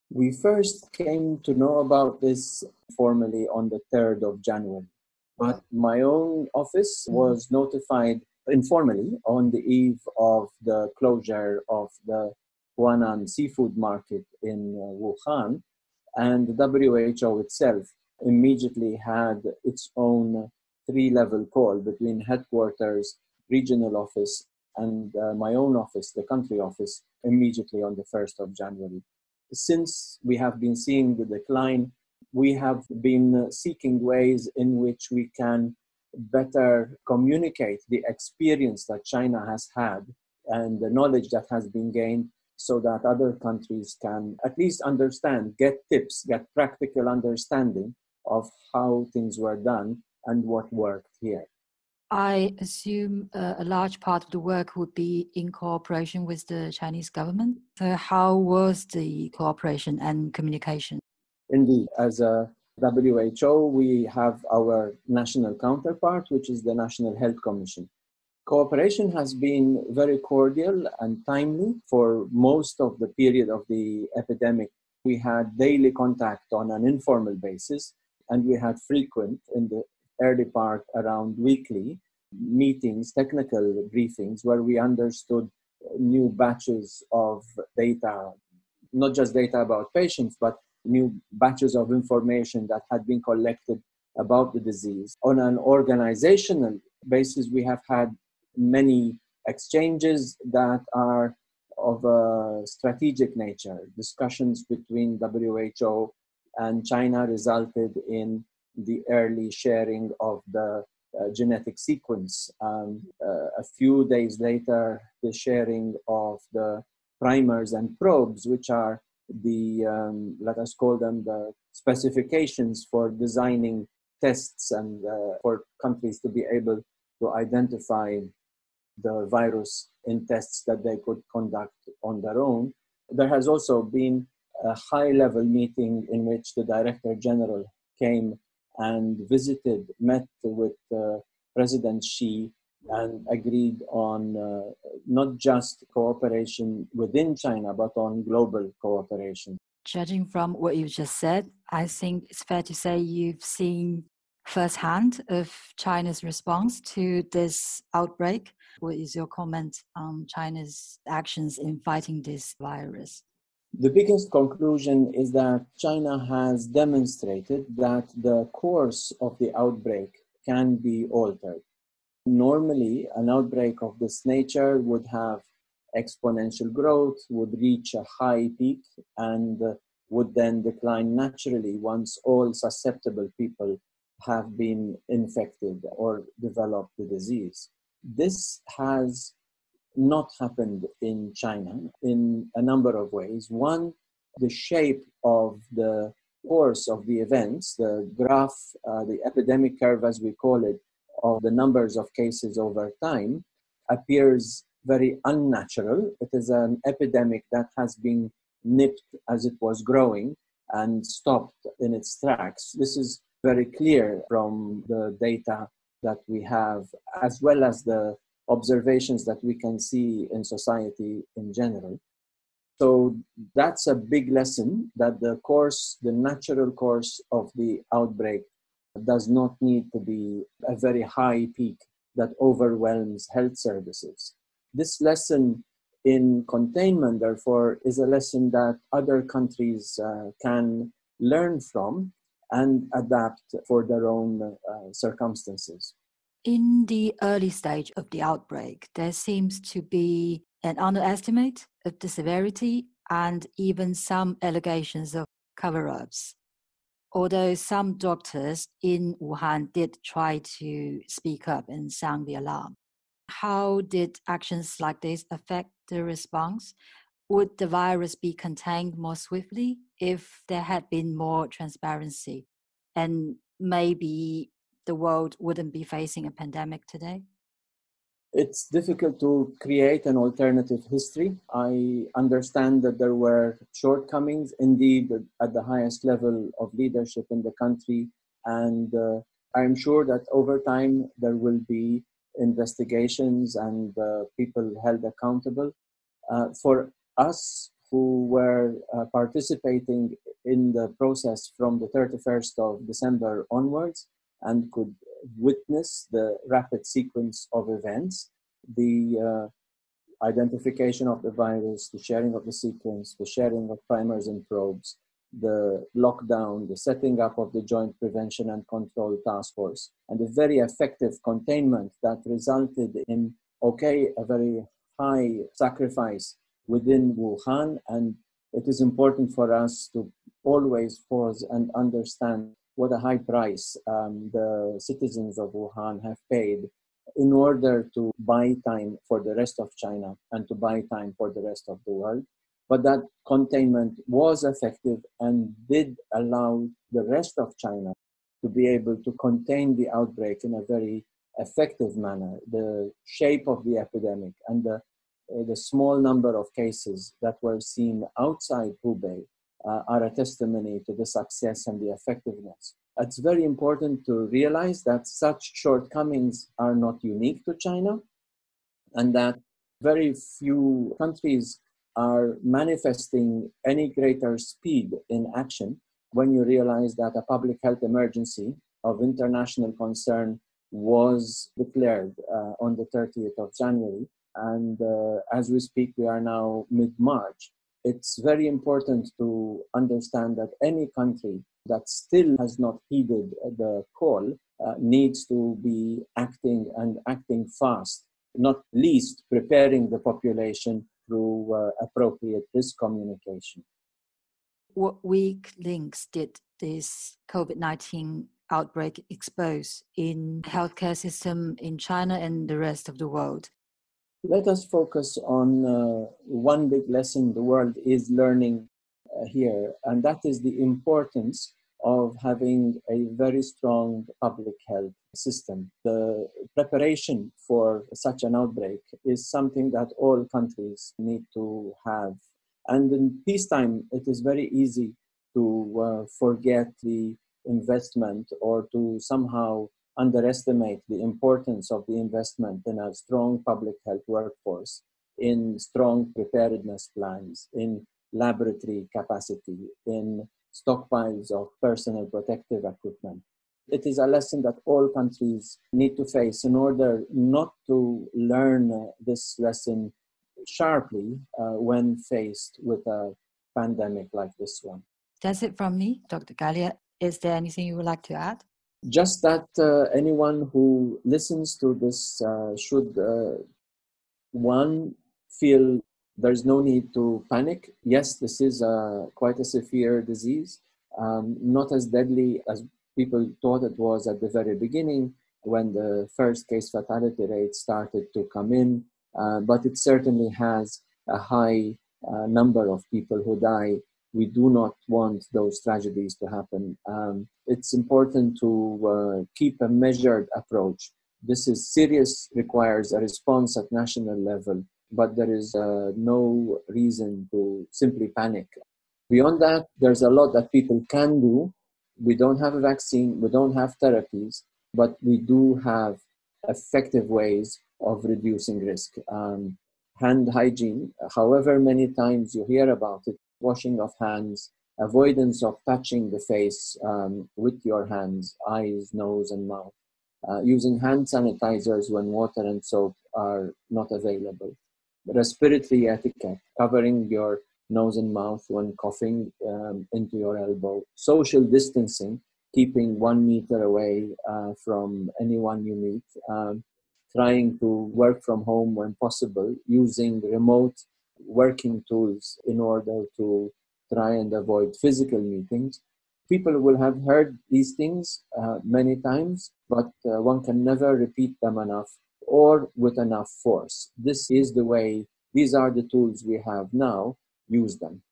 We first came to know about this formally on the 3rd of January, but my own office was notified informally on the eve of the closure of the Huanan seafood market in Wuhan, and the WHO itself immediately had its own three-level call between headquarters, regional office, and my own office, the country office, immediately on the 1st of January. Since we have been seeing the decline, we have been seeking ways in which we can better communicate the experience that China has had and the knowledge that has been gained so that other countries can at least understand, get tips, get practical understanding of how things were done and what worked here. I assume a large part of the work would be in cooperation with the Chinese government. So how was the cooperation and communication? Indeed, as a WHO, we have our national counterpart, which is the National Health Commission. Cooperation has been very cordial and timely for most of the period of the epidemic. We had daily contact on an informal basis, and we had frequent, in the early part, around weekly meetings, technical briefings, where we understood new batches of data, not just data about patients, but new batches of information that had been collected about the disease. On an organizational basis, we have had many exchanges that are of a strategic nature. Discussions between WHO and China resulted in the early sharing of the genetic sequence. A few days later, the sharing of the primers and probes, which are the, let us call them the specifications for designing tests and for countries to be able to identify the virus in tests that they could conduct on their own. There has also been a high-level meeting in which the Director General came and visited, met with President Xi, and agreed on not just cooperation within China, but on global cooperation. Judging from what you just said, I think it's fair to say you've seen firsthand of China's response to this outbreak. What is your comment on China's actions in fighting this virus? The biggest conclusion is that China has demonstrated that the course of the outbreak can be altered. Normally, an outbreak of this nature would have exponential growth, would reach a high peak, and would then decline naturally once all susceptible people have been infected or developed the disease. This has not happened in China in a number of ways. One, the shape of the course of the events, the graph, the epidemic curve as we call it, of the numbers of cases over time appears very unnatural. It is an epidemic that has been nipped as it was growing and stopped in its tracks. This is very clear from the data that we have, as well as the observations that we can see in society in general. So that's a big lesson, that the natural course of the outbreak does not need to be a very high peak that overwhelms health services. This lesson in containment, therefore, is a lesson that other countries can learn from and adapt for their own circumstances. In the early stage of the outbreak, there seems to be an underestimate of the severity and even some allegations of cover-ups. Although some doctors in Wuhan did try to speak up and sound the alarm. How did actions like this affect the response? Would the virus be contained more swiftly if there had been more transparency? And maybe the world wouldn't be facing a pandemic today? It's difficult to create an alternative history. I understand that there were shortcomings, indeed, at the highest level of leadership in the country. And I'm sure that over time there will be investigations and people held accountable. For us who were participating in the process from the 31st of December onwards and could witness the rapid sequence of events, the identification of the virus, the sharing of the sequence, the sharing of primers and probes, the lockdown, the setting up of the Joint Prevention and Control Task Force, and the very effective containment that resulted in, a very high sacrifice within Wuhan. And it is important for us to always pause and understand what a high price the citizens of Wuhan have paid in order to buy time for the rest of China and to buy time for the rest of the world. But that containment was effective and did allow the rest of China to be able to contain the outbreak in a very effective manner. The shape of the epidemic and the small number of cases that were seen outside Hubei are a testimony to the success and the effectiveness. It's very important to realize that such shortcomings are not unique to China, and that very few countries are manifesting any greater speed in action when you realize that a public health emergency of international concern was declared on the 30th of January. And as we speak, we are now mid-March. It's very important to understand that any country that still has not heeded the call needs to be acting and acting fast, not least preparing the population through appropriate risk communication. What weak links did this COVID-19 outbreak expose in the healthcare system in China and the rest of the world? Let us focus on one big lesson the world is learning here, and that is the importance of having a very strong public health system. The preparation for such an outbreak is something that all countries need to have. And in peacetime, it is very easy to forget the investment or to somehow underestimate the importance of the investment in a strong public health workforce, in strong preparedness plans, in laboratory capacity, in stockpiles of personal protective equipment. It is a lesson that all countries need to face in order not to learn this lesson sharply when faced with a pandemic like this one. That's it from me, Dr. Galea. Is there anything you would like to add? Just that anyone who listens to this should, one, feel there's no need to panic. Yes, this is quite a severe disease, not as deadly as people thought it was at the very beginning when the first case fatality rate started to come in, but it certainly has a high number of people who die. We do not want those tragedies to happen. It's important to keep a measured approach. This is serious, requires a response at national level, but there is no reason to simply panic. Beyond that, there's a lot that people can do. We don't have a vaccine, we don't have therapies, but we do have effective ways of reducing risk. Hand hygiene, however many times you hear about it, washing of hands, avoidance of touching the face with your hands, eyes, nose, and mouth, using hand sanitizers when water and soap are not available, respiratory etiquette, covering your nose and mouth when coughing into your elbow, social distancing, keeping 1 meter away from anyone you meet, trying to work from home when possible, using remote working tools in order to try and avoid physical meetings. People will have heard these things many times, but one can never repeat them enough or with enough force. This is the way, these are the tools we have now, use them.